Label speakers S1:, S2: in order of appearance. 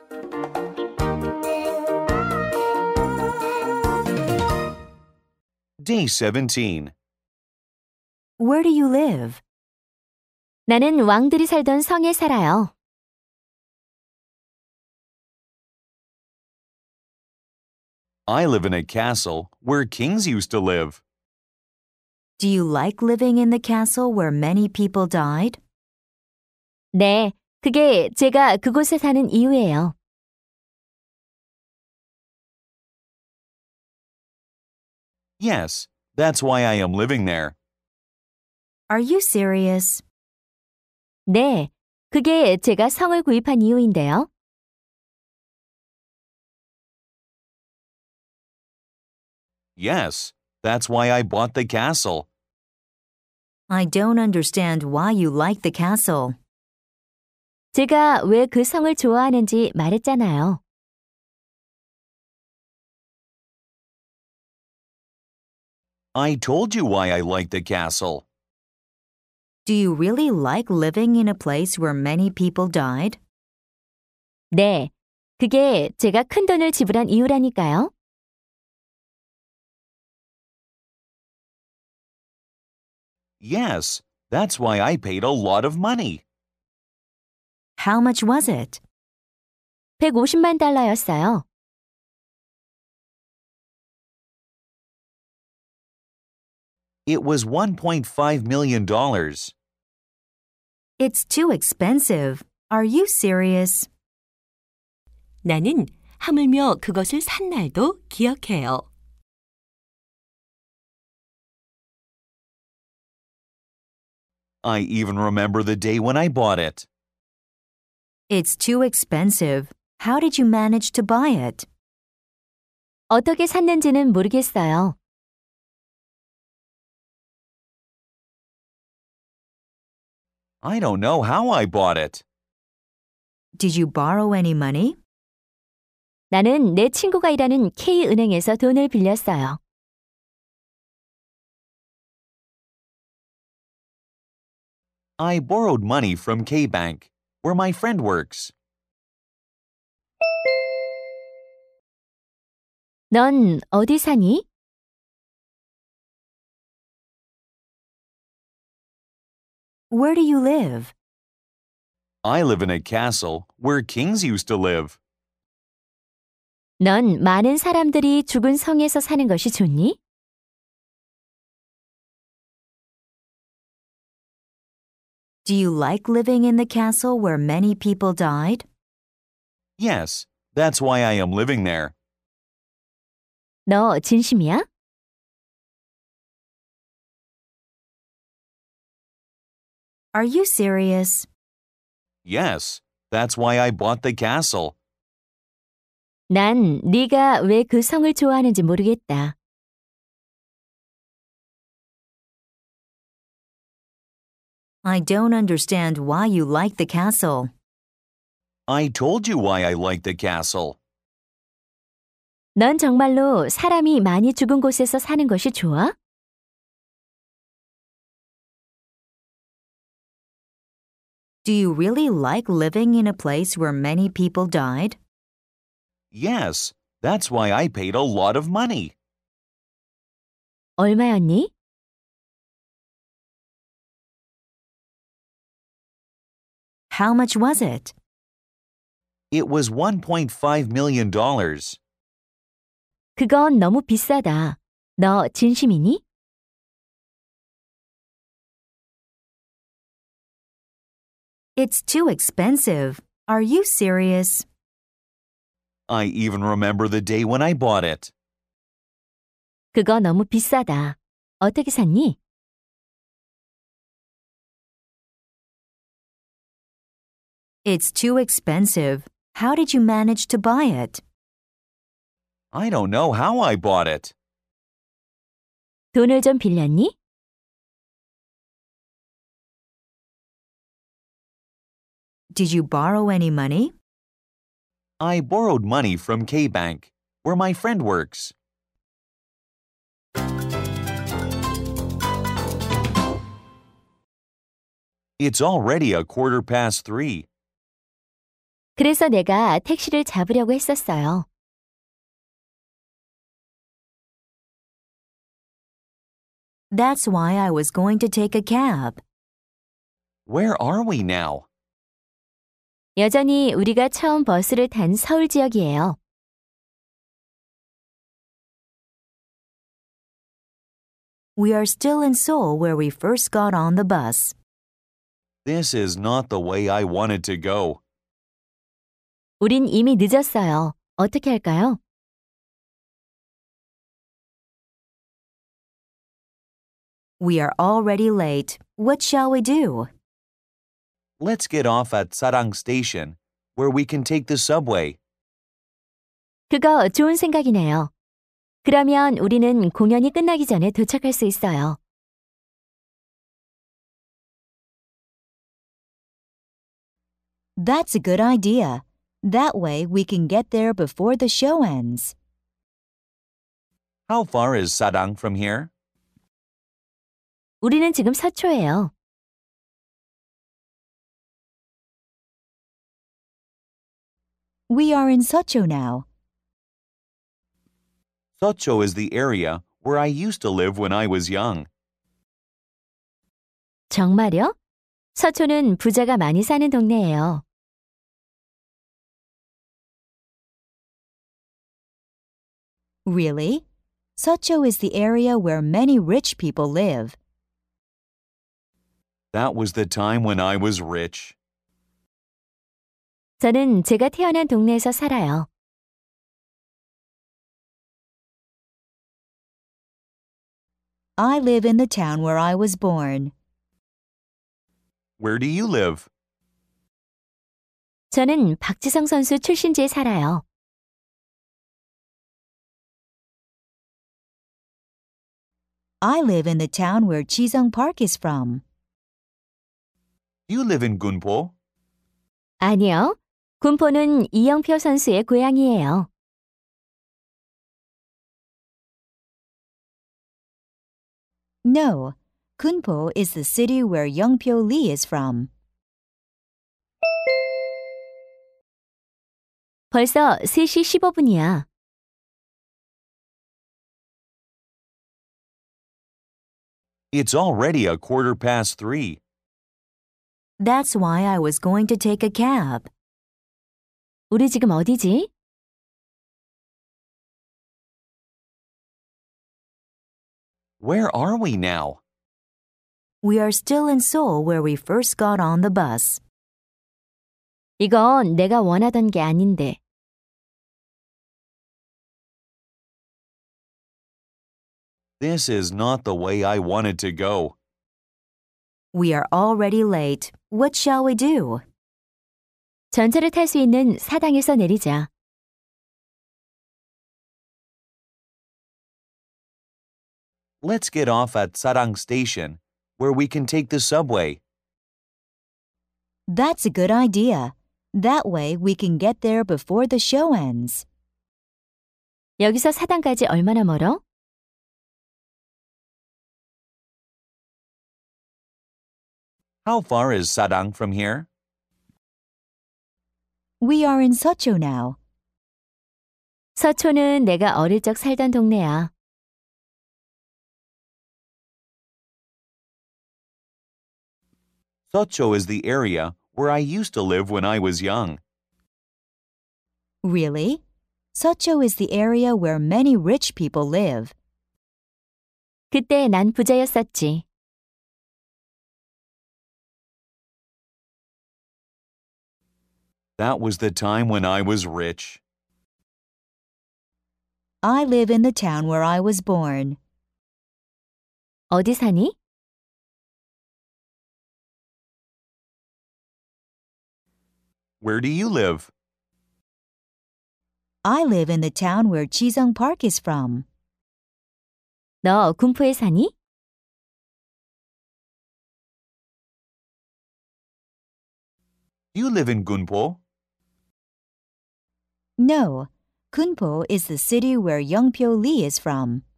S1: Day 17.
S2: Where do you live?
S3: 나는 왕들이 살던 성에 살아요.
S1: I live in a castle where kings used to live.
S2: Do you like living in the castle where many people died?
S3: 네, 그게 제가 그곳에 사는 이유예요.
S1: Yes, that's why I am living there.
S2: Are you serious?
S3: 네, 그게 제가 성을 구입한 이유인데요.
S1: Yes, that's why I bought the castle.
S2: I don't understand why you like the castle.
S3: 제가 왜 그 성을 좋아하는지 말했잖아요.
S1: I told you why I like the castle.
S2: Do you really like living in a place where many people died?
S3: 네, 그게 제가 큰 돈을 지불한 이유라니까요.
S1: Yes, that's why I paid a lot of money.
S2: How much was it?
S3: 150만 달러였어요.
S1: It was $1.5 million.
S2: It's too expensive. Are you serious?
S4: 나는 하물며 그것을 산 날도 기억해요.
S1: I even remember the day when I bought it.
S2: It's too expensive. How did you manage to buy it?
S3: 어떻게 샀는지는 모르겠어요.
S1: I don't know how I bought it.
S2: Did you borrow any money?
S3: 나는 내 친구가 일하는 K은행에서 돈을 빌렸어요.
S1: I borrowed money from K-Bank, where my friend works.
S3: 넌 어디 사니?
S2: Where do you live?
S1: I live in a castle where kings used to live.
S3: 넌 많은 사람들이 죽은 성에서 사는 것이 좋니?
S2: Do you like living in the castle where many people died?
S1: Yes, that's why I am living there.
S3: 너 진심이야?
S2: Are you serious?
S1: Yes, that's why I bought the castle.
S3: 난 네가 왜 그 성을 좋아하는지 모르겠다.
S2: I don't understand why you like the castle.
S1: I told you why I like the castle.
S3: 넌 정말로 사람이 많이 죽은 곳에서 사는 것이 좋아?
S2: Do you really like living in a place where many people died?
S1: Yes, that's why I paid a lot of money.
S3: 얼마였니?
S2: How much was it?
S1: It was $1.5 million.
S3: 그건 너무 비싸다. 너 진심이니?
S2: It's too expensive. Are you serious?
S1: I even remember the day when I bought it.
S3: 그거 너무 비싸다. 어떻게 샀니?
S2: It's too expensive. How did you manage to buy it?
S1: I don't know how I bought it.
S3: 돈을 좀 빌렸니?
S2: Did you borrow any money?
S1: I borrowed money from K-Bank, where my friend works. It's already 3:15.
S3: 그래서 내가 택시를 잡으려고 했었어요.
S2: That's why I was going to take a cab.
S1: Where are we now?
S3: 여전히 우리가 처음 버스를 탄 서울 지역이에요.
S2: We are still in Seoul where we first got on the bus.
S1: This is not the way I wanted to go.
S3: 우린 이미 늦었어요. 어떻게 할까요?
S2: We are already late. What shall we do?
S1: Let's get off at Sarang Station, where we can take the subway.
S3: 그거 좋은 생각이네요. 그러면 우리는 공연이 끝나기 전에 도착할 수 있어요.
S2: That's a good idea. That way we can get there before the show ends.
S1: How far is Sarang from here?
S3: 우리는 지금 서초예요.
S2: We are in Seocho now.
S1: Seocho is the area where I used to live when I was young.
S3: 정말요? 서초는 부자가 많이 사는 동네예요.
S2: Really? Seocho is the area where many rich people live.
S1: That was the time when I was rich.
S3: 저는 제가 태어난 동네에서 살아요.
S2: I live in the town where I was born.
S1: Where do you live?
S3: 저는 박지성 선수 출신지에 살아요.
S2: I live in the town where Chisung Park is from.
S1: You live in Gunpo?
S3: 아니요. 군포는 이영표 선수의 고향이에요.
S2: No, Kunpo is the city where Youngpyo Lee is from.
S3: 벌써 3시 15분이야.
S1: It's already 3:15.
S2: That's why I was going to take a cab.
S3: 우리 지금 어디지?
S1: Where are we now?
S2: We are still in Seoul where we first got on the bus.
S3: 이건 내가 원하던 게 아닌데.
S1: This is not the way I wanted to go.
S2: We are already late. What shall we do?
S3: 전철을 탈 수 있는 사당에서 내리자.
S1: Let's get off at Sarang Station, where we can take the subway.
S2: That's a good idea. That way we can get there before the show ends.
S3: 여기서 사당까지 얼마나 멀어?
S1: How far is Sarang from here?
S2: We are in Seocho now.
S3: 서초는 내가 어릴 적 살던 동네야.
S1: Seocho is the area where I used to live when I was young.
S2: Really? Seocho is the area where many rich people live.
S3: 그때 난 부자였었지.
S1: That was the time when I was rich.
S2: I live in the town where I was born.
S3: 어디 사니?
S1: Where do you live?
S2: I live in the town where Chisung Park is from.
S3: 너 군포에 사니?
S1: You live in Gunpo?
S2: No, Kunpo is the city where Youngpyo Lee is from.